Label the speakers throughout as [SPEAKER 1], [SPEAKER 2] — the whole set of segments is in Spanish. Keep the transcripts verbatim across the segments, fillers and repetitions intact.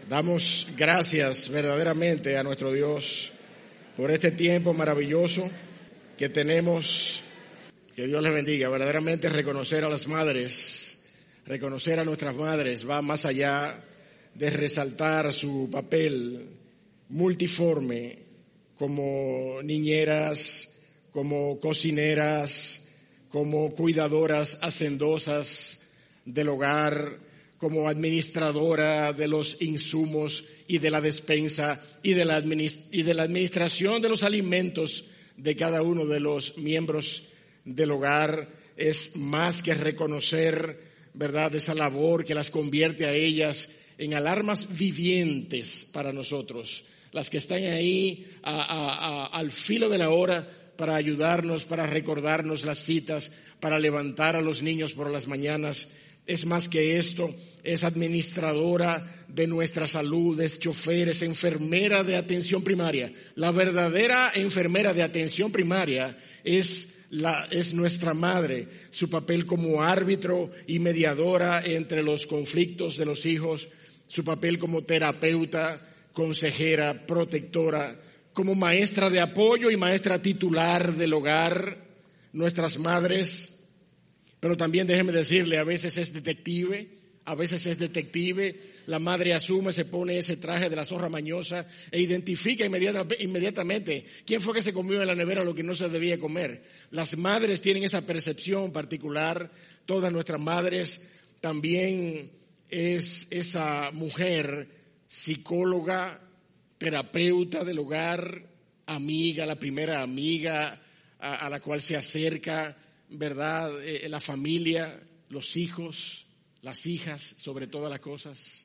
[SPEAKER 1] Damos gracias verdaderamente a nuestro Dios por este tiempo maravilloso que tenemos. Que Dios les bendiga. Verdaderamente reconocer a las madres, reconocer a nuestras madres va más allá de resaltar su papel multiforme como niñeras, como cocineras, como cuidadoras hacendosas del hogar, como administradora de los insumos y de la despensa y de la, administ- y de la administración de los alimentos de cada uno de los miembros del hogar. Es más que reconocer, ¿verdad?, esa labor que las convierte a ellas en alarmas vivientes para nosotros, las que están ahí a, a, a, al filo de la hora para ayudarnos, para recordarnos las citas, para levantar a los niños por las mañanas. Es más que esto, es administradora de nuestra salud, es chofer, es enfermera de atención primaria. La verdadera enfermera de atención primaria es la, es nuestra madre. Su papel como árbitro y mediadora entre los conflictos de los hijos, su papel como terapeuta, consejera, protectora, como maestra de apoyo y maestra titular del hogar. Nuestras madres. Pero también déjeme decirle, a veces es detective, a veces es detective. La madre asume, se pone ese traje de la zorra mañosa e identifica inmediata, inmediatamente quién fue que se comió en la nevera lo que no se debía comer. Las madres tienen esa percepción particular. Todas nuestras madres. También es esa mujer psicóloga, terapeuta del hogar, amiga, la primera amiga a, a la cual se acerca, ¿verdad?, eh, la familia, los hijos, las hijas, sobre todas las cosas.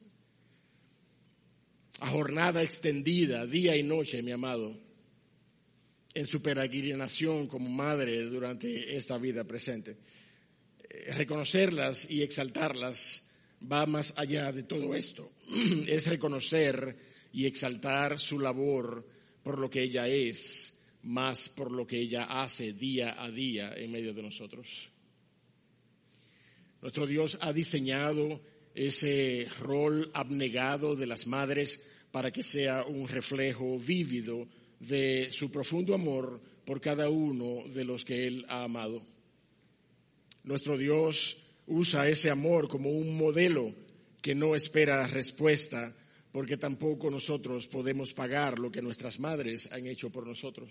[SPEAKER 1] A jornada extendida, día y noche, mi amado, en su peregrinación como madre durante esta vida presente. Eh, reconocerlas y exaltarlas va más allá de todo esto. Es reconocer y exaltar su labor por lo que ella es, más por lo que ella hace día a día en medio de nosotros. Nuestro Dios ha diseñado ese rol abnegado de las madres para que sea un reflejo vívido de su profundo amor por cada uno de los que Él ha amado. Nuestro Dios usa ese amor como un modelo que no espera respuesta, porque tampoco nosotros podemos pagar lo que nuestras madres han hecho por nosotros.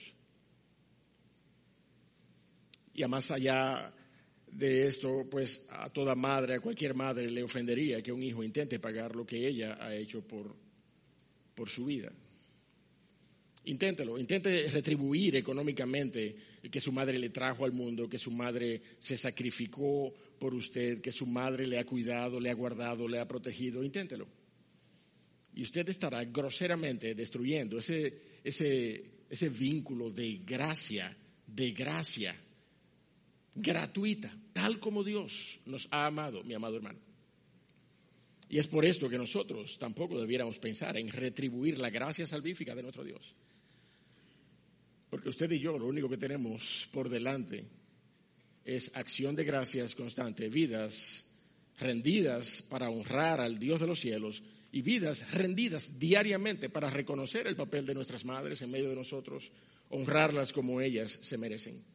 [SPEAKER 1] Y a más allá de esto, pues a toda madre, a cualquier madre le ofendería que un hijo intente pagar lo que ella ha hecho por, por su vida. Inténtelo, intente retribuir económicamente que su madre le trajo al mundo, que su madre se sacrificó por usted, que su madre le ha cuidado, le ha guardado, le ha protegido. Inténtelo. Y usted estará groseramente destruyendo ese, ese, ese vínculo de gracia, de gracia gratuita, tal como Dios nos ha amado, mi amado hermano. Y es por esto que nosotros tampoco debiéramos pensar en retribuir la gracia salvífica de nuestro Dios. Porque usted y yo lo único que tenemos por delante es acción de gracias constante, vidas rendidas para honrar al Dios de los cielos y vidas rendidas diariamente para reconocer el papel de nuestras madres en medio de nosotros, honrarlas como ellas se merecen.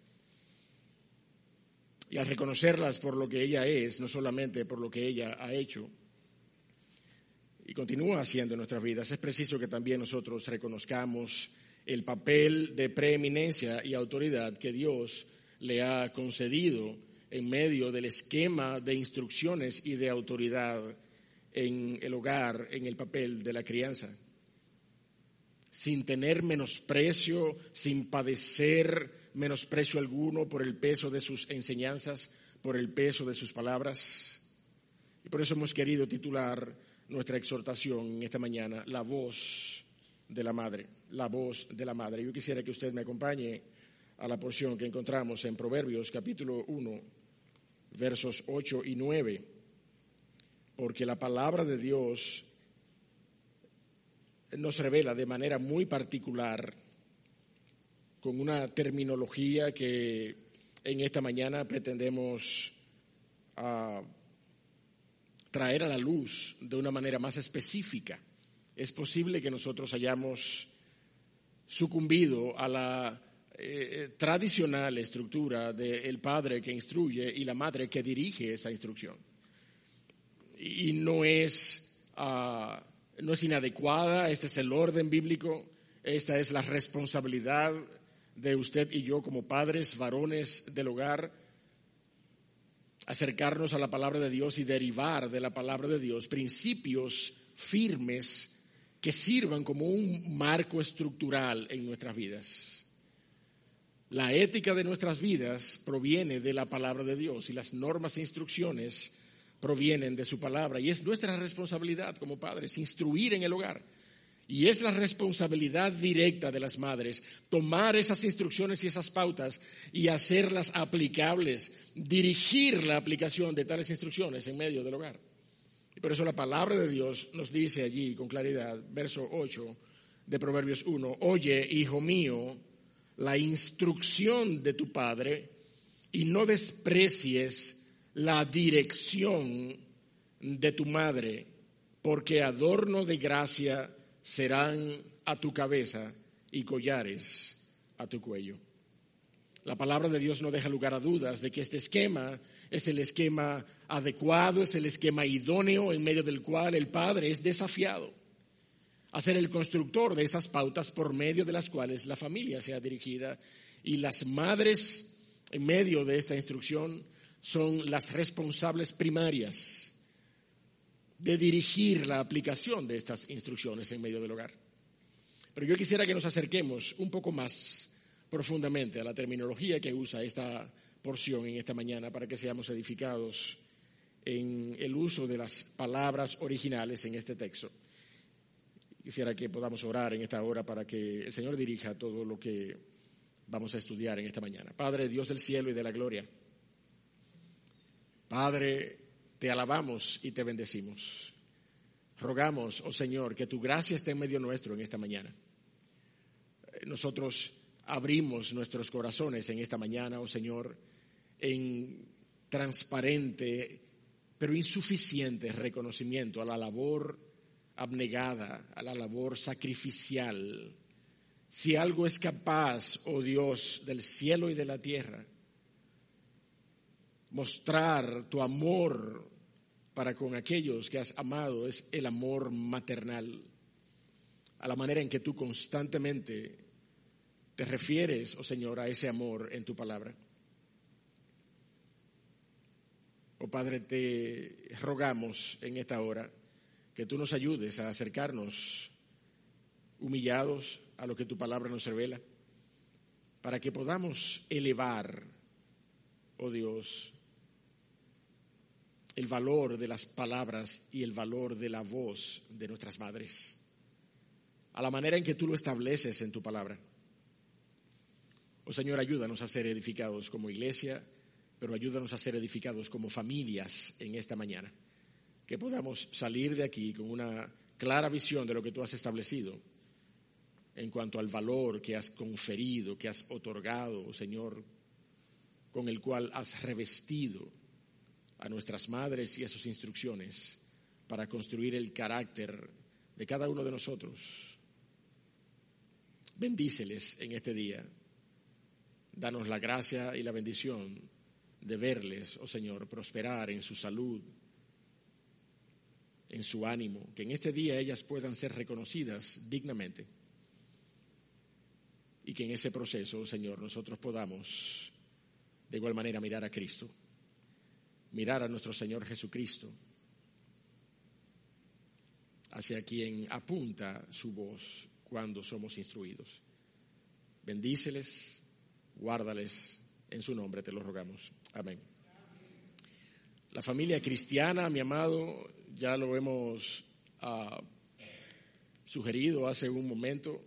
[SPEAKER 1] Y al reconocerlas por lo que ella es, no solamente por lo que ella ha hecho y continúa haciendo en nuestras vidas, es preciso que también nosotros reconozcamos el papel de preeminencia y autoridad que Dios le ha concedido en medio del esquema de instrucciones y de autoridad en el hogar, en el papel de la crianza. Sin tener menosprecio, sin padecer menosprecio alguno por el peso de sus enseñanzas, por el peso de sus palabras. Y por eso hemos querido titular nuestra exhortación en esta mañana, La voz de la madre, la voz de la madre. Yo quisiera que usted me acompañe a la porción que encontramos en Proverbios capítulo uno, versos ocho y nueve, porque la palabra de Dios nos revela de manera muy particular, con una terminología que en esta mañana pretendemos uh, traer a la luz de una manera más específica es posible que nosotros hayamos sucumbido a la eh, tradicional estructura del padre que instruye y la madre que dirige esa instrucción. Y no es, uh, no es inadecuada, este es el orden bíblico, esta es la responsabilidad de usted y yo como padres, varones del hogar, acercarnos a la palabra de Dios y derivar de la palabra de Dios principios firmes que sirvan como un marco estructural en nuestras vidas. La ética de nuestras vidas proviene de la palabra de Dios y las normas e instrucciones provienen de su palabra, y es nuestra responsabilidad como padres instruir en el hogar. Y es la responsabilidad directa de las madres tomar esas instrucciones y esas pautas y hacerlas aplicables, dirigir la aplicación de tales instrucciones en medio del hogar. Y por eso la palabra de Dios nos dice allí con claridad, verso ocho de Proverbios uno, oye, hijo mío, la instrucción de tu padre y no desprecies la dirección de tu madre, porque adorno de gracia serán a tu cabeza y collares a tu cuello. La palabra de Dios no deja lugar a dudas de que este esquema es el esquema adecuado, es el esquema idóneo en medio del cual el padre es desafiado a ser el constructor de esas pautas por medio de las cuales la familia sea dirigida, y las madres en medio de esta instrucción son las responsables primarias de dirigir la aplicación de estas instrucciones en medio del hogar. Pero yo quisiera que nos acerquemos un poco más profundamente a la terminología que usa esta porción en esta mañana para que seamos edificados en el uso de las palabras originales en este texto. Quisiera que podamos orar en esta hora para que el Señor dirija todo lo que vamos a estudiar en esta mañana. Padre, Dios del cielo y de la gloria, Padre, te alabamos y te bendecimos. Rogamos, oh Señor, que tu gracia esté en medio nuestro en esta mañana. Nosotros abrimos nuestros corazones en esta mañana, oh Señor, en transparente pero insuficiente reconocimiento a la labor abnegada, a la labor sacrificial. Si algo es capaz, oh Dios del cielo y de la tierra, mostrar tu amor para con aquellos que has amado, es el amor maternal, a la manera en que tú constantemente te refieres, oh Señor, a ese amor en tu palabra. Oh Padre, te rogamos en esta hora que tú nos ayudes a acercarnos humillados a lo que tu palabra nos revela, para que podamos elevar, oh Dios, el valor de las palabras y el valor de la voz de nuestras madres, a la manera en que tú lo estableces en tu palabra. Oh Señor, ayúdanos a ser edificados como iglesia, pero ayúdanos a ser edificados como familias en esta mañana. Que podamos salir de aquí con una clara visión de lo que tú has establecido en cuanto al valor que has conferido, que has otorgado, oh Señor, con el cual has revestido a nuestras madres y a sus instrucciones para construir el carácter de cada uno de nosotros. Bendíceles en este día. Danos la gracia y la bendición de verles, oh Señor, prosperar en su salud, en su ánimo, que en este día ellas puedan ser reconocidas dignamente y que en ese proceso, oh Señor, nosotros podamos de igual manera mirar a Cristo, mirar a nuestro Señor Jesucristo, hacia quien apunta su voz cuando somos instruidos. Bendíceles, guárdales, en su nombre te lo rogamos. Amén. La familia cristiana, mi amado, ya lo hemos uh, sugerido hace un momento,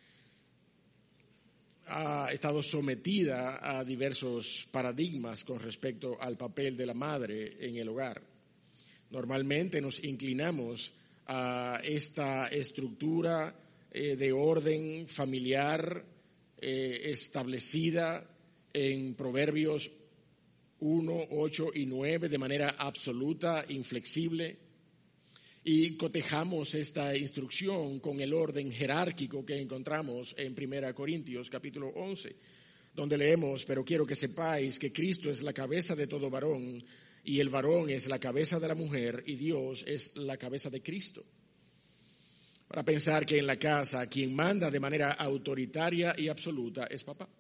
[SPEAKER 1] ha estado sometida a diversos paradigmas con respecto al papel de la madre en el hogar. Normalmente nos inclinamos a esta estructura eh, de orden familiar eh, establecida en Proverbios uno, ocho y nueve de manera absoluta, inflexible, y cotejamos esta instrucción con el orden jerárquico que encontramos en Primera Corintios capítulo once, donde leemos: pero quiero que sepáis que Cristo es la cabeza de todo varón, y el varón es la cabeza de la mujer, y Dios es la cabeza de Cristo. Para pensar que en la casa quien manda de manera autoritaria y absoluta es papá.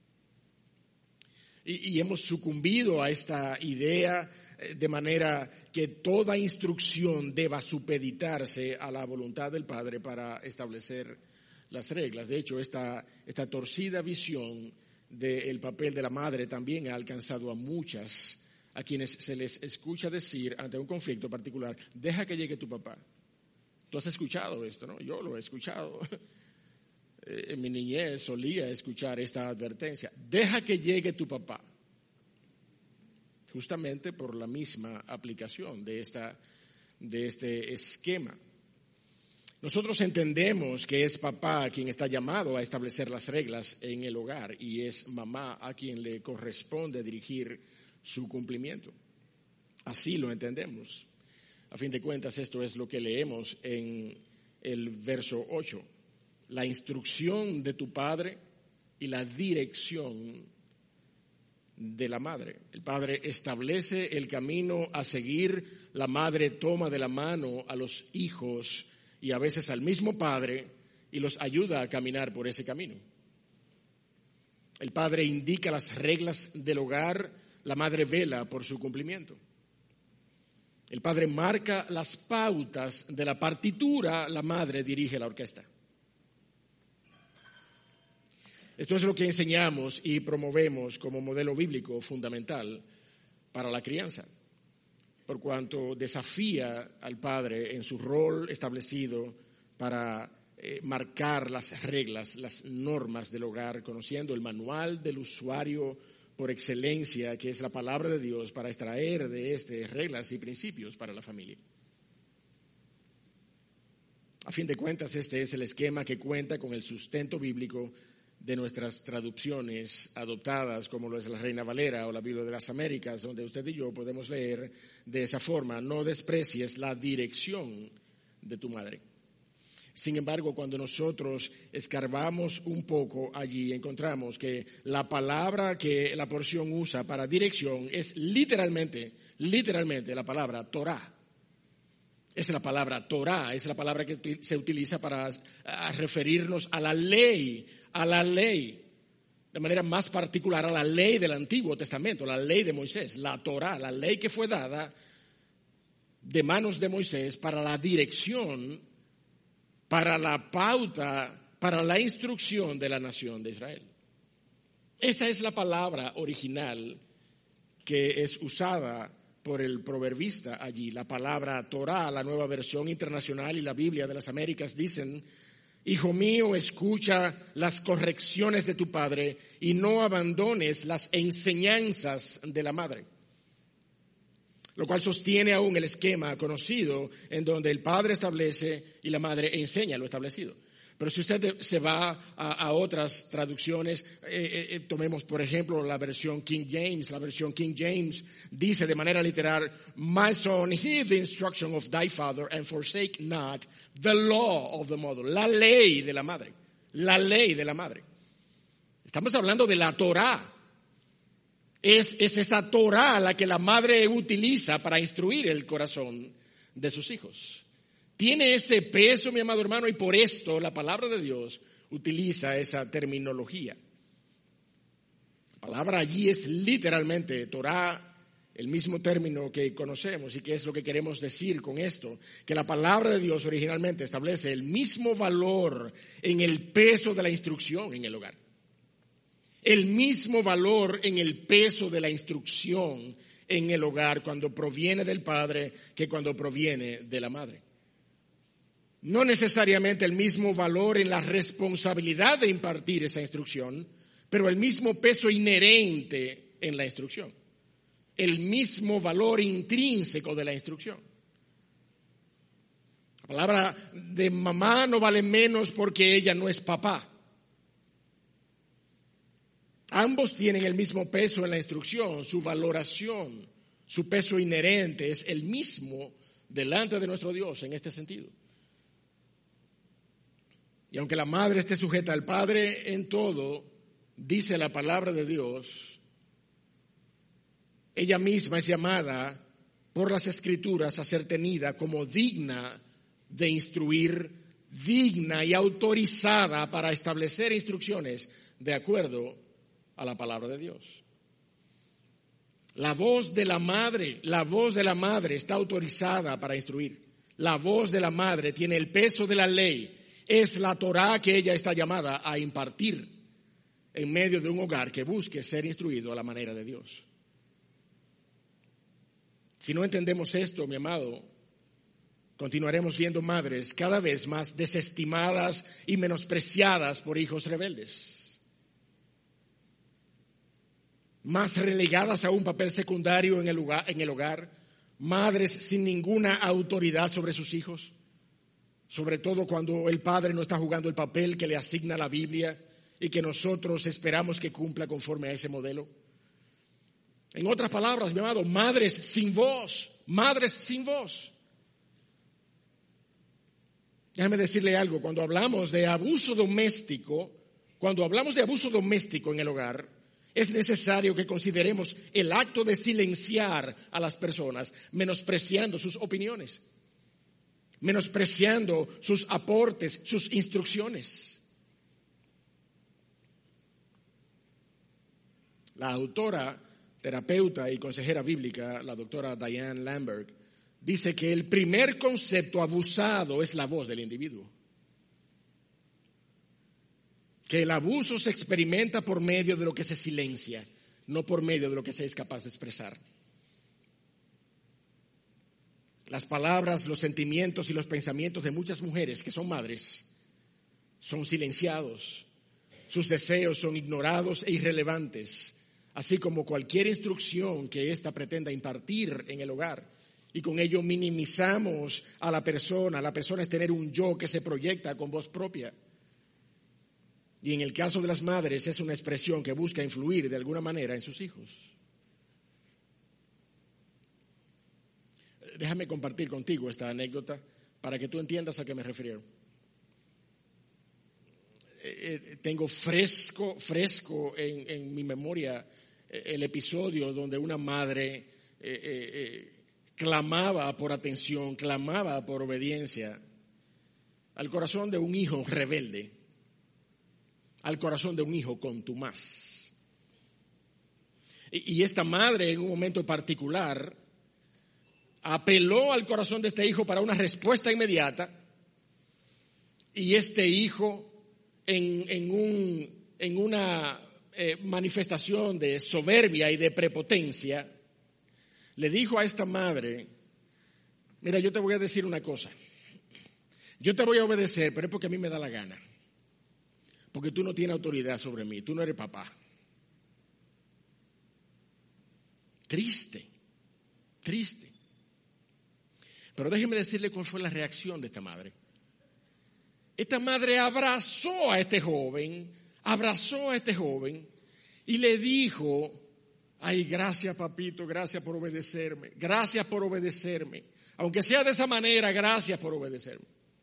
[SPEAKER 1] Y, y hemos sucumbido a esta idea de manera que toda instrucción deba supeditarse a la voluntad del Padre para establecer las reglas. De hecho, esta, esta torcida visión del papel de la madre también ha alcanzado a muchas, a quienes se les escucha decir ante un conflicto particular: deja que llegue tu papá. Tú has escuchado esto, ¿no? Yo lo he escuchado. En mi niñez solía escuchar esta advertencia: deja que llegue tu papá. Justamente por la misma aplicación de, esta, de este esquema. Nosotros entendemos que es papá quien está llamado a establecer las reglas en el hogar y es mamá a quien le corresponde dirigir su cumplimiento. Así lo entendemos. A fin de cuentas, esto es lo que leemos en el verso ocho. La instrucción de tu padre y la dirección de la madre. El padre establece el camino a seguir, la madre toma de la mano a los hijos y a veces al mismo padre y los ayuda a caminar por ese camino. El padre indica las reglas del hogar, la madre vela por su cumplimiento. El padre marca las pautas de la partitura, la madre dirige la orquesta. Esto es lo que enseñamos y promovemos como modelo bíblico fundamental para la crianza, por cuanto desafía al padre en su rol establecido para eh, marcar las reglas, las normas del hogar, conociendo el manual del usuario por excelencia, que es la palabra de Dios, para extraer de este reglas y principios para la familia. A fin de cuentas, este es el esquema que cuenta con el sustento bíblico de nuestras traducciones adoptadas, como lo es la Reina Valera o la Biblia de las Américas, donde usted y yo podemos leer de esa forma: no desprecies la dirección de tu madre. Sin embargo, cuando nosotros escarbamos un poco allí, encontramos que la palabra que la porción usa para dirección es literalmente, literalmente la palabra Torah. Es la palabra Torah, es la palabra que se utiliza para referirnos a la ley, a la ley, de manera más particular a la ley del Antiguo Testamento, la ley de Moisés, la Torah, la ley que fue dada de manos de Moisés para la dirección, para la pauta, para la instrucción de la nación de Israel. Esa es la palabra original que es usada por el proverbista allí. La palabra Torah, la Nueva Versión Internacional y la Biblia de las Américas dicen: hijo mío, escucha las correcciones de tu padre y no abandones las enseñanzas de la madre. Lo cual sostiene aún el esquema conocido en donde el padre establece y la madre enseña lo establecido. Pero si usted se va a, a otras traducciones, eh, eh, tomemos por ejemplo la versión King James. La versión King James dice de manera literal: my son, hear the instruction of thy father and forsake not the law of the mother. La ley de la madre. La ley de la madre. Estamos hablando de la Torah. Es, es esa Torah la que la madre utiliza para instruir el corazón de sus hijos. Tiene ese peso, mi amado hermano, y por esto la palabra de Dios utiliza esa terminología. La palabra allí es literalmente Torah, el mismo término que conocemos. ¿Y qué es lo que queremos decir con esto? Que la palabra de Dios originalmente establece el mismo valor en el peso de la instrucción en el hogar. El mismo valor en el peso de la instrucción en el hogar cuando proviene del padre que cuando proviene de la madre. No necesariamente el mismo valor en la responsabilidad de impartir esa instrucción, pero el mismo peso inherente en la instrucción. El mismo valor intrínseco de la instrucción. La palabra de mamá no vale menos porque ella no es papá. Ambos tienen el mismo peso en la instrucción, su valoración, su peso inherente es el mismo delante de nuestro Dios en este sentido. Y aunque la madre esté sujeta al padre en todo, dice la palabra de Dios, ella misma es llamada por las Escrituras a ser tenida como digna de instruir, digna y autorizada para establecer instrucciones de acuerdo a la palabra de Dios. La voz de la madre, la voz de la madre está autorizada para instruir. La voz de la madre tiene el peso de la ley. Es la Torá que ella está llamada a impartir en medio de un hogar que busque ser instruido a la manera de Dios. Si no entendemos esto, mi amado, continuaremos siendo madres cada vez más desestimadas y menospreciadas por hijos rebeldes, más relegadas a un papel secundario en el hogar, en el hogar, madres sin ninguna autoridad sobre sus hijos, sobre todo cuando el padre no está jugando el papel que le asigna la Biblia y que nosotros esperamos que cumpla conforme a ese modelo. En otras palabras, mi amado, madres sin voz, madres sin voz. Déjame decirle algo, cuando hablamos de abuso doméstico, cuando hablamos de abuso doméstico en el hogar, es necesario que consideremos el acto de silenciar a las personas, menospreciando sus opiniones, menospreciando sus aportes, sus instrucciones. La autora, terapeuta y consejera bíblica, la doctora Diane Lamberg, dice que el primer concepto abusado es la voz del individuo. Que el abuso se experimenta por medio de lo que se silencia, no por medio de lo que se es capaz de expresar. Las palabras, los sentimientos y los pensamientos de muchas mujeres que son madres son silenciados. Sus deseos son ignorados e irrelevantes, así como cualquier instrucción que ésta pretenda impartir en el hogar. Y con ello minimizamos a la persona. La persona es tener un yo que se proyecta con voz propia. Y en el caso de las madres es una expresión que busca influir de alguna manera en sus hijos. Déjame compartir contigo esta anécdota para que tú entiendas a qué me refiero. Eh, eh, tengo fresco, fresco en, en mi memoria eh, el episodio donde una madre eh, eh, eh, clamaba por atención, clamaba por obediencia al corazón de un hijo rebelde, al corazón de un hijo contumaz. Y, y esta madre en un momento particular apeló al corazón de este hijo para una respuesta inmediata, y este hijo en, en, un, en una eh, manifestación de soberbia y de prepotencia le dijo a esta madre: mira, yo te voy a decir una cosa, yo te voy a obedecer, pero es porque a mí me da la gana, porque tú no tienes autoridad sobre mí, tú no eres papá. Triste, triste. Pero déjeme decirle cuál fue la reacción de esta madre. Esta madre abrazó a este joven, abrazó a este joven y le dijo: ay, gracias papito, gracias por obedecerme, gracias por obedecerme. Aunque sea de esa manera, gracias por obedecerme.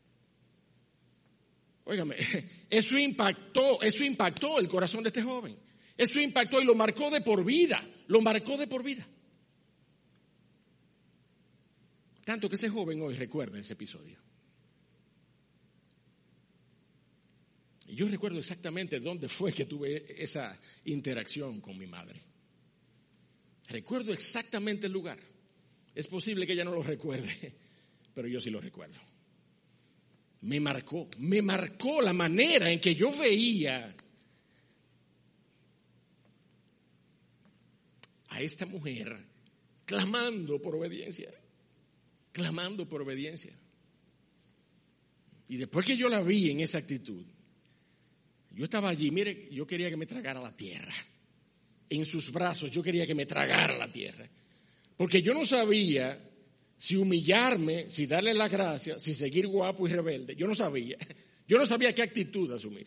[SPEAKER 1] Óigame, eso impactó, eso impactó el corazón de este joven. Eso impactó y lo marcó de por vida, lo marcó de por vida. Tanto que ese joven hoy recuerda ese episodio. Y yo recuerdo exactamente dónde fue que tuve esa interacción con mi madre. Recuerdo exactamente el lugar. Es posible que ella no lo recuerde, pero yo sí lo recuerdo. Me marcó, me marcó la manera en que yo veía a esta mujer clamando por obediencia, clamando por obediencia. Y después que yo la vi en esa actitud, yo estaba allí, mire, yo quería que me tragara la tierra. En sus brazos yo quería que me tragara la tierra. Porque yo no sabía si humillarme, si darle las gracias, si seguir guapo y rebelde. Yo no sabía. Yo no sabía qué actitud asumir.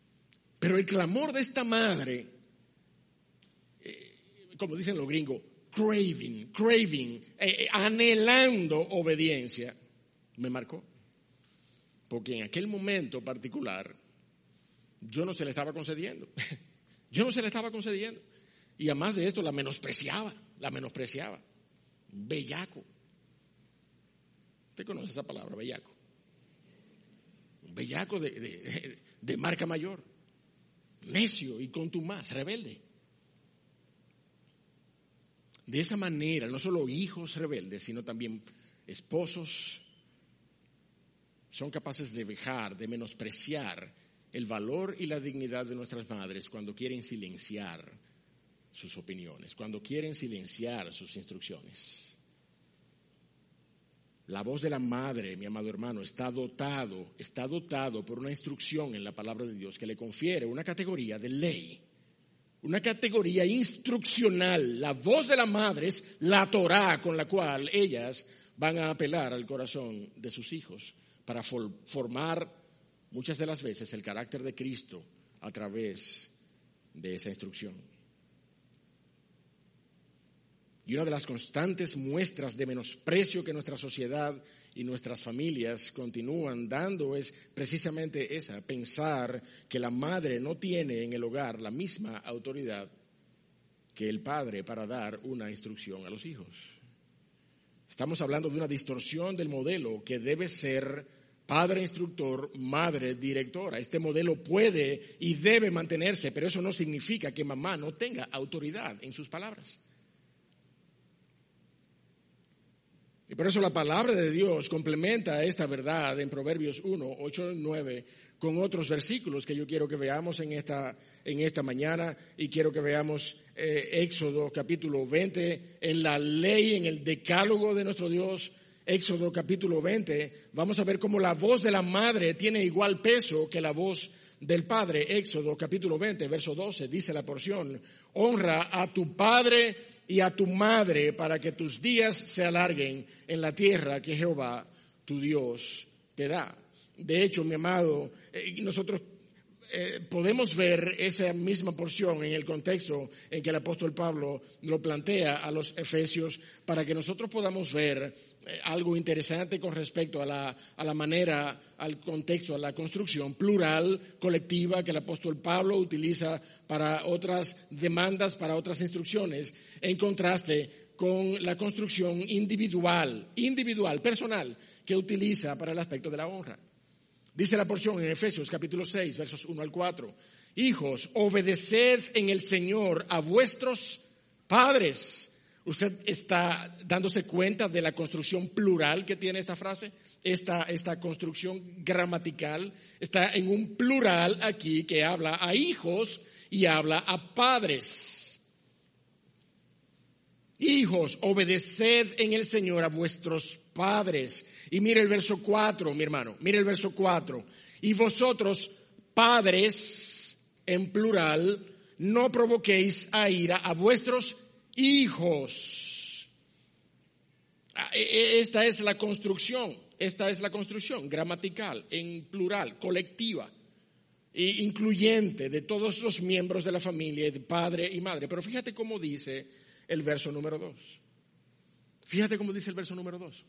[SPEAKER 1] Pero el clamor de esta madre, eh, como dicen los gringos, craving, craving, eh, anhelando obediencia, me marcó. Porque en aquel momento particular, yo no se le estaba concediendo. Yo no se le estaba concediendo. Y además de esto, la menospreciaba, la menospreciaba. Bellaco. ¿Usted conoce esa palabra, bellaco? Un bellaco de, de, de marca mayor. Necio y contumaz, rebelde. De esa manera, no solo hijos rebeldes, sino también esposos son capaces de vejar, de menospreciar el valor y la dignidad de nuestras madres cuando quieren silenciar sus opiniones, cuando quieren silenciar sus instrucciones. La voz de la madre, mi amado hermano, está dotado, está dotado por una instrucción en la palabra de Dios que le confiere una categoría de ley, una categoría instruccional. La voz de la madre es la Torá con la cual ellas van a apelar al corazón de sus hijos para formar muchas de las veces el carácter de Cristo a través de esa instrucción. Y una de las constantes muestras de menosprecio que nuestra sociedad y nuestras familias continúan dando es precisamente esa, pensar que la madre no tiene en el hogar la misma autoridad que el padre para dar una instrucción a los hijos. Estamos hablando de una distorsión del modelo que debe ser padre instructor, madre directora. Este modelo puede y debe mantenerse, pero eso no significa que mamá no tenga autoridad en sus palabras. Y por eso la palabra de Dios complementa esta verdad en Proverbios uno, ocho y nueve con otros versículos que yo quiero que veamos en esta, en esta mañana, y quiero que veamos eh, Éxodo capítulo veinte, en la ley, en el decálogo de nuestro Dios. Éxodo capítulo veinte, vamos a ver cómo la voz de la madre tiene igual peso que la voz del padre. Éxodo capítulo veinte, verso doce, dice la porción: honra a tu padre y a tu madre para que tus días se alarguen en la tierra que Jehová tu Dios te da. De hecho, mi amado, eh, nosotros eh, podemos ver esa misma porción en el contexto en que el apóstol Pablo lo plantea a los efesios, para que nosotros podamos ver eh, algo interesante con respecto a la, a la manera, al contexto, a la construcción plural, colectiva, que el apóstol Pablo utiliza para otras demandas, para otras instrucciones, en contraste con la construcción individual, individual, personal, que utiliza para el aspecto de la honra. Dice la porción en Efesios capítulo seis, versos uno al cuatro. Hijos, obedeced en el Señor a vuestros padres. ¿Usted está dándose cuenta de la construcción plural que tiene esta frase? Esta, esta construcción gramatical está en un plural aquí que habla a hijos y habla a padres. Hijos, obedeced en el Señor a vuestros padres. Y mire el verso cuatro, mi hermano, mire el verso cuatro. Y vosotros, padres, en plural, no provoquéis a ira a vuestros hijos. Esta es la construcción, esta es la construcción gramatical, en plural, colectiva, e incluyente de todos los miembros de la familia, de padre y madre. Pero fíjate cómo dice el verso número dos. Fíjate cómo dice el verso número dos.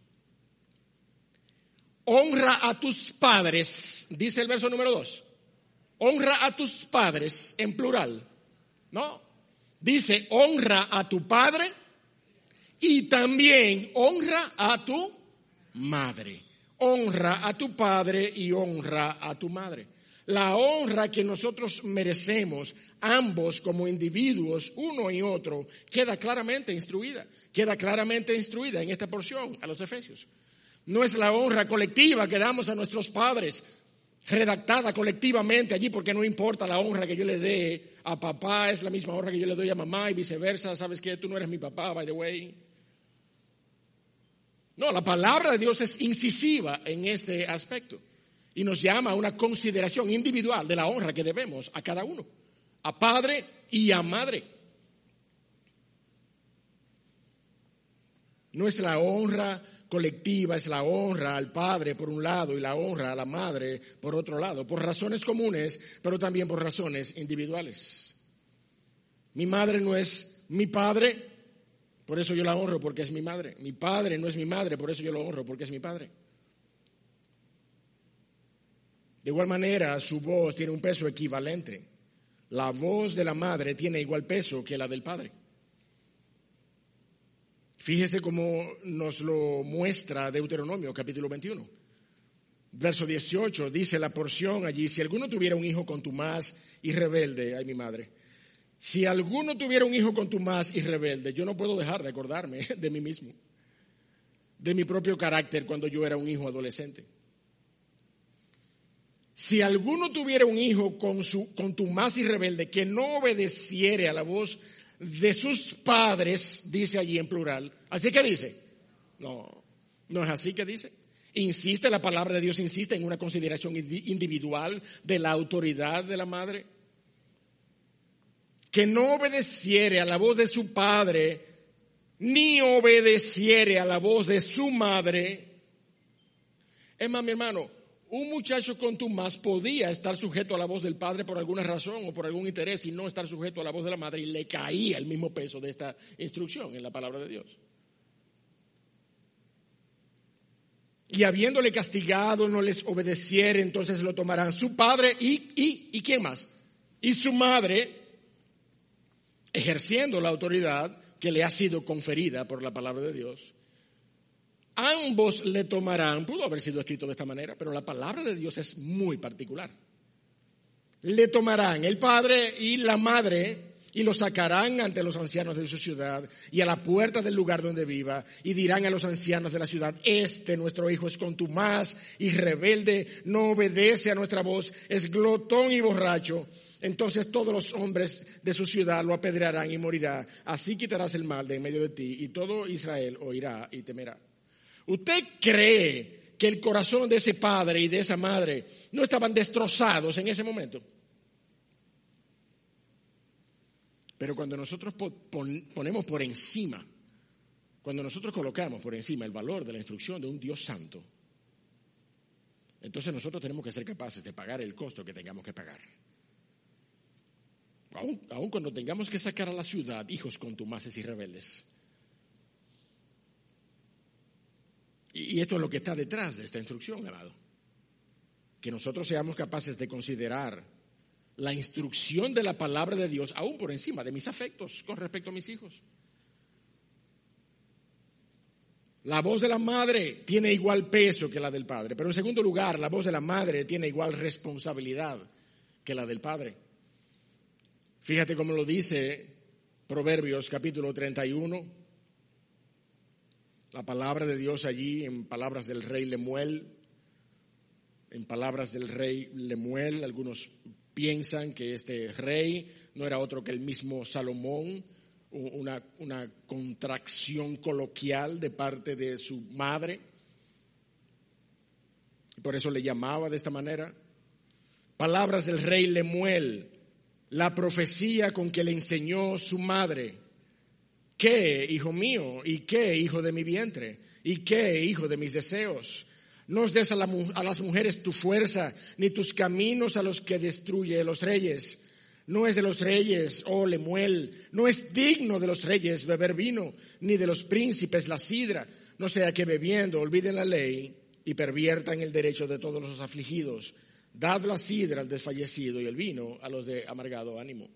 [SPEAKER 1] Honra a tus padres, dice el verso número dos. Honra a tus padres en plural. No, dice honra a tu padre y también honra a tu madre. Honra a tu padre y honra a tu madre. La honra que nosotros merecemos, ambos como individuos, uno y otro, queda claramente instruida, queda claramente instruida en esta porción a los Efesios. No es la honra colectiva que damos a nuestros padres, redactada colectivamente allí, porque no importa la honra que yo le dé a papá, es la misma honra que yo le doy a mamá y viceversa. ¿Sabes qué? Tú no eres mi papá, by the way. No, la palabra de Dios es incisiva en este aspecto y nos llama a una consideración individual de la honra que debemos a cada uno, a padre y a madre. No es la honra colectiva, es la honra al padre por un lado y la honra a la madre por otro lado, por razones comunes, pero también por razones individuales. Mi madre no es mi padre por eso yo la honro porque es mi madre. Mi padre no es mi madre, por eso yo lo honro porque es mi padre. De igual manera, su voz tiene un peso equivalente. La voz de la madre tiene igual peso que la del padre. Fíjese cómo nos lo muestra Deuteronomio, capítulo veintiuno. Verso dieciocho, dice la porción allí: si alguno tuviera un hijo contumaz y rebelde, ay mi madre, si alguno tuviera un hijo contumaz y rebelde, yo no puedo dejar de acordarme de mí mismo, de mi propio carácter cuando yo era un hijo adolescente. Si alguno tuviera un hijo con su contumaz y rebelde que no obedeciere a la voz de sus padres, dice allí en plural. ¿Así que dice? No, no es así que dice. Insiste, la palabra de Dios insiste en una consideración individual de la autoridad de la madre. Que no obedeciere a la voz de su padre, ni obedeciere a la voz de su madre. Es más, mi hermano, un muchacho contumaz podía estar sujeto a la voz del padre por alguna razón o por algún interés y no estar sujeto a la voz de la madre, y le caía el mismo peso de esta instrucción en la palabra de Dios. Y habiéndole castigado no les obedeciere, entonces lo tomarán su padre y, y, ¿y quién más? Y su madre, ejerciendo la autoridad que le ha sido conferida por la palabra de Dios. Ambos le tomarán, pudo haber sido escrito de esta manera, pero la palabra de Dios es muy particular. Le tomarán el padre y la madre y lo sacarán ante los ancianos de su ciudad y a la puerta del lugar donde viva, y dirán a los ancianos de la ciudad: este nuestro hijo es contumaz y rebelde, no obedece a nuestra voz, es glotón y borracho. Entonces todos los hombres de su ciudad lo apedrearán y morirá. Así quitarás el mal de en medio de ti, y todo Israel oirá y temerá. ¿Usted cree que el corazón de ese padre y de esa madre no estaban destrozados en ese momento? Pero cuando nosotros ponemos por encima, cuando nosotros colocamos por encima el valor de la instrucción de un Dios santo, entonces nosotros tenemos que ser capaces de pagar el costo que tengamos que pagar. Aún, aún cuando tengamos que sacar a la ciudad hijos contumaces y rebeldes. Y esto es lo que está detrás de esta instrucción, amado. Que nosotros seamos capaces de considerar la instrucción de la palabra de Dios aún por encima de mis afectos con respecto a mis hijos. La voz de la madre tiene igual peso que la del padre, pero en segundo lugar, la voz de la madre tiene igual responsabilidad que la del padre. Fíjate cómo lo dice Proverbios capítulo treinta y uno. La palabra de Dios allí, en palabras del rey Lemuel, en palabras del rey Lemuel, algunos piensan que este rey no era otro que el mismo Salomón, una, una contracción coloquial de parte de su madre, por eso le llamaba de esta manera. Palabras del rey Lemuel, la profecía con que le enseñó su madre. ¿Qué, hijo mío? ¿Y qué, hijo de mi vientre? ¿Y qué, hijo de mis deseos? No des a, la, a las mujeres tu fuerza, ni tus caminos a los que destruye los reyes. No es de los reyes, oh Lemuel, no es digno de los reyes beber vino, ni de los príncipes la sidra. No sea que bebiendo olviden la ley y perviertan el derecho de todos los afligidos. Dad la sidra al desfallecido y el vino a los de amargado ánimo.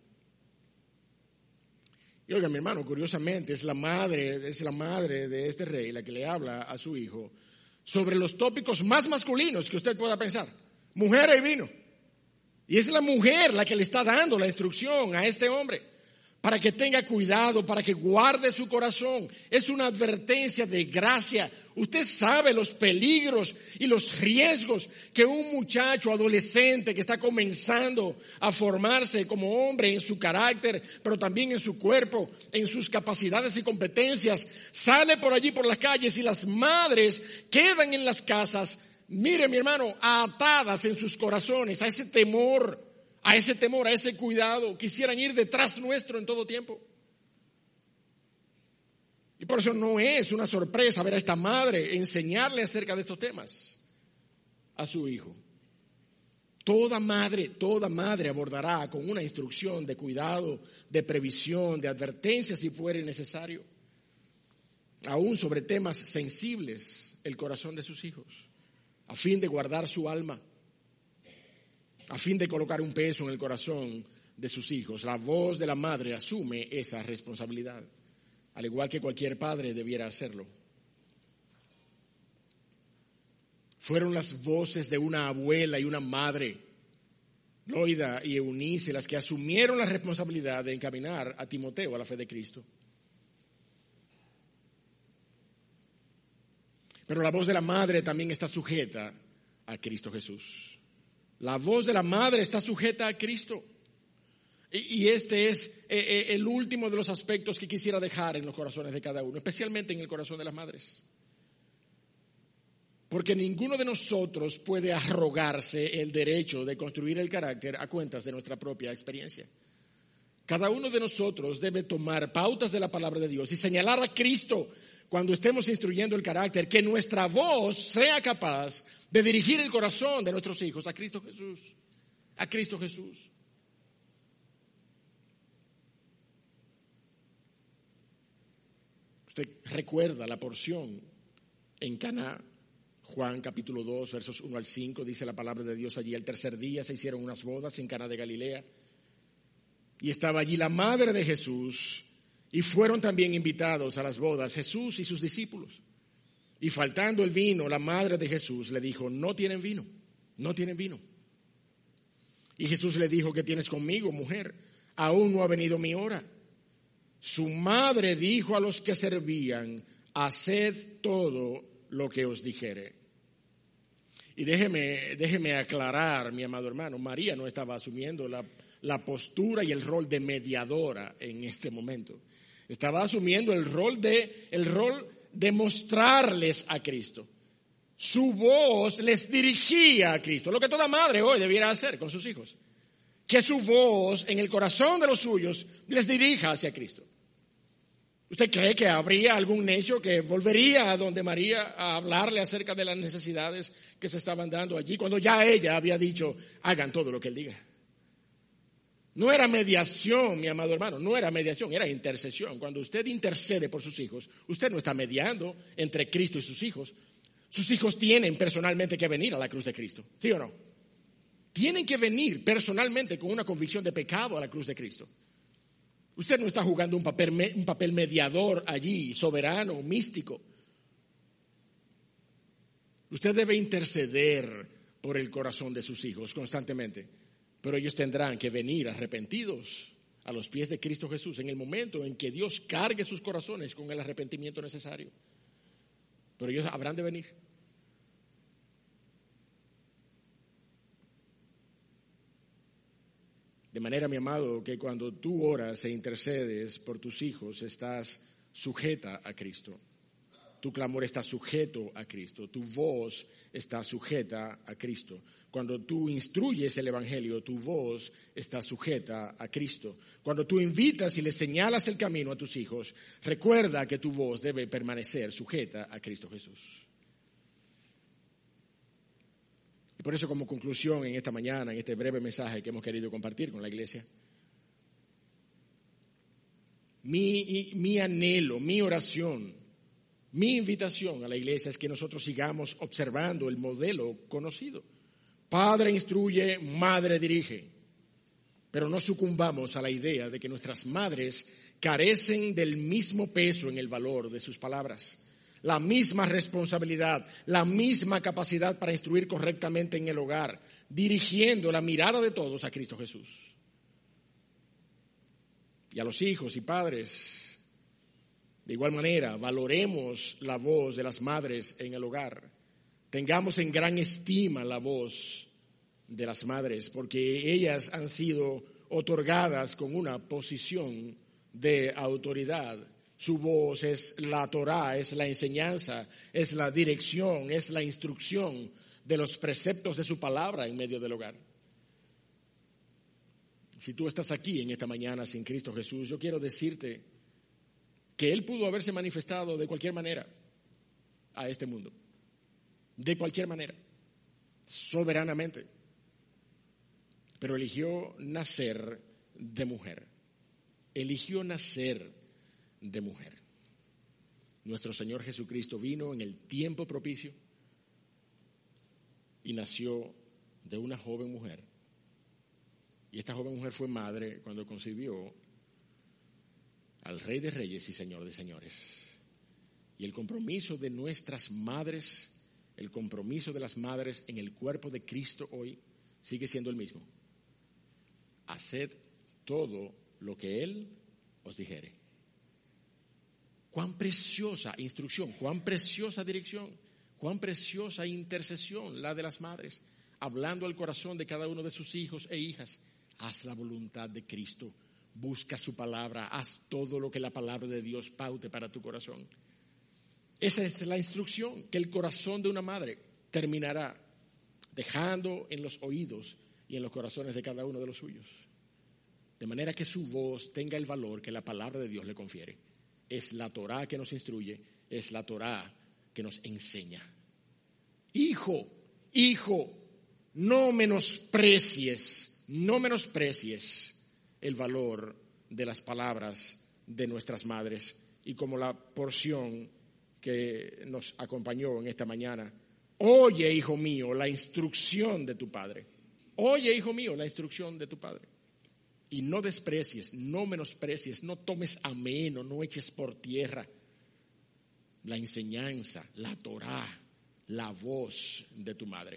[SPEAKER 1] Y oiga, mi hermano, curiosamente es la madre, es la madre de este rey la que le habla a su hijo sobre los tópicos más masculinos que usted pueda pensar. Mujer y vino. Y es la mujer la que le está dando la instrucción a este hombre para que tenga cuidado, para que guarde su corazón. Es una advertencia de gracia. Usted sabe los peligros y los riesgos que un muchacho adolescente que está comenzando a formarse como hombre en su carácter, pero también en su cuerpo, en sus capacidades y competencias, sale por allí por las calles y las madres quedan en las casas, mire mi hermano, atadas en sus corazones a ese temor, a ese temor, a ese cuidado. Quisieran ir detrás nuestro en todo tiempo. Y por eso no es una sorpresa ver a esta madre enseñarle acerca de estos temas a su hijo. Toda madre, toda madre abordará con una instrucción de cuidado, de previsión, de advertencia si fuere necesario. aún sobre temas sensibles, el corazón de sus hijos, a fin de guardar su alma, a fin de colocar un peso en el corazón de sus hijos. La voz de la madre asume esa responsabilidad, al igual que cualquier padre debiera hacerlo. Fueron las voces de una abuela y una madre, Loida y Eunice, las que asumieron la responsabilidad de encaminar a Timoteo a la fe de Cristo. Pero la voz de la madre también está sujeta a Cristo Jesús. La voz de la madre está sujeta a Cristo. Y este es el último de los aspectos que quisiera dejar en los corazones de cada uno, especialmente en el corazón de las madres. Porque ninguno de nosotros puede arrogarse el derecho de construir el carácter a cuentas de nuestra propia experiencia. Cada uno de nosotros debe tomar pautas de la palabra de Dios y señalar a Cristo cuando estemos instruyendo el carácter, que nuestra voz sea capaz de dirigir el corazón de nuestros hijos a Cristo Jesús, a Cristo Jesús. Usted recuerda la porción en Caná, Juan capítulo dos, versos uno al cinco, dice la palabra de Dios allí: el tercer día se hicieron unas bodas en Caná de Galilea, y estaba allí la madre de Jesús, y fueron también invitados a las bodas Jesús y sus discípulos. Y faltando el vino, la madre de Jesús le dijo: no tienen vino, no tienen vino. Y Jesús le dijo: ¿qué tienes conmigo, mujer? Aún no ha venido mi hora. Su madre dijo a los que servían: haced todo lo que os dijere. Y déjeme, déjeme aclarar, mi amado hermano, María no estaba asumiendo la, la postura y el rol de mediadora en este momento. Estaba asumiendo el rol de, el rol de mostrarles a Cristo. Su voz les dirigía a Cristo, lo que toda madre hoy debiera hacer con sus hijos. Que su voz en el corazón de los suyos les dirija hacia Cristo. ¿Usted cree que habría algún necio que volvería a donde María a hablarle acerca de las necesidades que se estaban dando allí, cuando ya ella había dicho: hagan todo lo que él diga? No era mediación, mi amado hermano, no era mediación, era intercesión. Cuando usted intercede por sus hijos, usted no está mediando entre Cristo y sus hijos. Sus hijos tienen personalmente que venir a la cruz de Cristo, ¿sí o no? Tienen que venir personalmente con una convicción de pecado a la cruz de Cristo. Usted no está jugando un papel, un papel mediador allí, soberano, místico. Usted debe interceder por el corazón de sus hijos constantemente, pero ellos tendrán que venir arrepentidos a los pies de Cristo Jesús en el momento en que Dios cargue sus corazones con el arrepentimiento necesario. Pero ellos habrán de venir. De manera, mi amado, que cuando tú oras e intercedes por tus hijos, estás sujeta a Cristo. Tu clamor está sujeto a Cristo. Tu voz está sujeta a Cristo. Cuando tú instruyes el Evangelio, tu voz está sujeta a Cristo. Cuando tú invitas y le señalas el camino a tus hijos, recuerda que tu voz debe permanecer sujeta a Cristo Jesús. Y por eso, como conclusión en esta mañana, en este breve mensaje que hemos querido compartir con la iglesia, mi, mi anhelo, mi oración, mi invitación a la iglesia es que nosotros sigamos observando el modelo conocido. Padre instruye, madre dirige. Pero no sucumbamos a la idea de que nuestras madres carecen del mismo peso en el valor de sus palabras, la misma responsabilidad, la misma capacidad para instruir correctamente en el hogar, dirigiendo la mirada de todos a Cristo Jesús. Y a los hijos y padres, de igual manera, valoremos la voz de las madres en el hogar. Tengamos en gran estima la voz de las madres, porque ellas han sido otorgadas con una posición de autoridad. Su voz es la Torá, es la enseñanza, es la dirección, es la instrucción de los preceptos de su palabra en medio del hogar. Si tú estás aquí en esta mañana sin Cristo Jesús, yo quiero decirte que Él pudo haberse manifestado de cualquier manera a este mundo. De cualquier manera, soberanamente. Pero eligió nacer de mujer. Eligió nacer de mujer. nuestro Señor Jesucristo vino en el tiempo propicio y nació de una joven mujer. Y esta joven mujer fue madre cuando concibió al Rey de Reyes y Señor de Señores. Y el compromiso de nuestras madres, el compromiso de las madres en el cuerpo de Cristo hoy sigue siendo el mismo. Haced todo lo que Él os dijere. Cuán preciosa instrucción, cuán preciosa dirección, cuán preciosa intercesión la de las madres, hablando al corazón de cada uno de sus hijos e hijas. Haz la voluntad de Cristo, busca su palabra, haz todo lo que la palabra de Dios paute para tu corazón. Esa es la instrucción que el corazón de una madre terminará dejando en los oídos y en los corazones de cada uno de los suyos. De manera que su voz tenga el valor que la palabra de Dios le confiere. Es la Torá que nos instruye, es la Torá que nos enseña. Hijo, hijo, no menosprecies, no menosprecies el valor de las palabras de nuestras madres. Y como la porción que nos acompañó en esta mañana, oye, hijo mío, la instrucción de tu padre. Oye, hijo mío, la instrucción de tu padre. Y no desprecies, no menosprecies, no tomes a menos, no eches por tierra la enseñanza, la Torá, la voz de tu madre.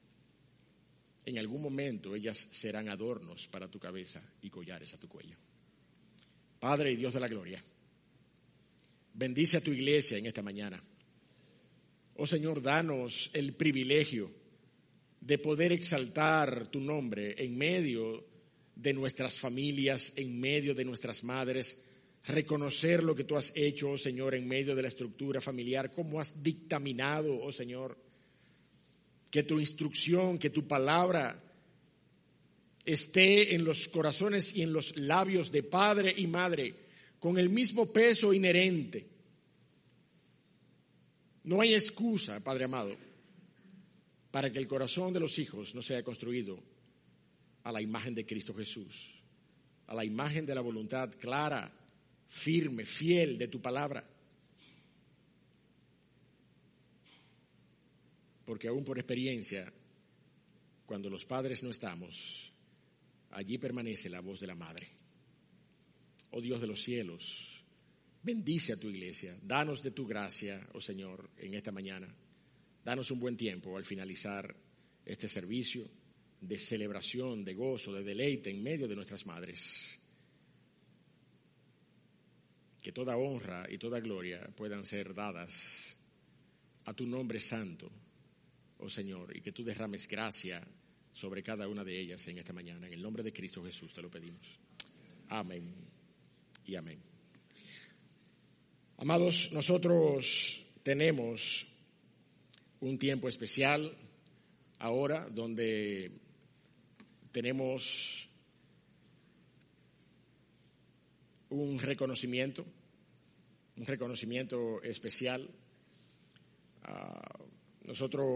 [SPEAKER 1] En algún momento ellas serán adornos para tu cabeza y collares a tu cuello. Padre y Dios de la gloria, bendice a tu iglesia en esta mañana. Oh Señor, danos el privilegio de poder exaltar tu nombre en medio de nuestras familias, en medio de nuestras madres, reconocer lo que tú has hecho, oh Señor, en medio de la estructura familiar, cómo has dictaminado, oh Señor, que tu instrucción, que tu palabra esté en los corazones y en los labios de padre y madre con el mismo peso inherente. No hay excusa, Padre amado, para que el corazón de los hijos no sea construido a la imagen de Cristo Jesús, a la imagen de la voluntad clara, firme, fiel de tu palabra. Porque aún por experiencia, cuando los padres no estamos, allí permanece la voz de la madre. Oh Dios de los cielos, bendice a tu iglesia, danos de tu gracia, oh Señor, en esta mañana. Danos un buen tiempo al finalizar este servicio de celebración, de gozo, de deleite en medio de nuestras madres. Que toda honra y toda gloria puedan ser dadas a tu nombre santo, oh Señor, y que tú derrames gracia sobre cada una de ellas en esta mañana. En el nombre de Cristo Jesús te lo pedimos. Amén y amén. Amados, nosotros tenemos un tiempo especial ahora donde tenemos un reconocimiento, un reconocimiento especial. Uh, nosotros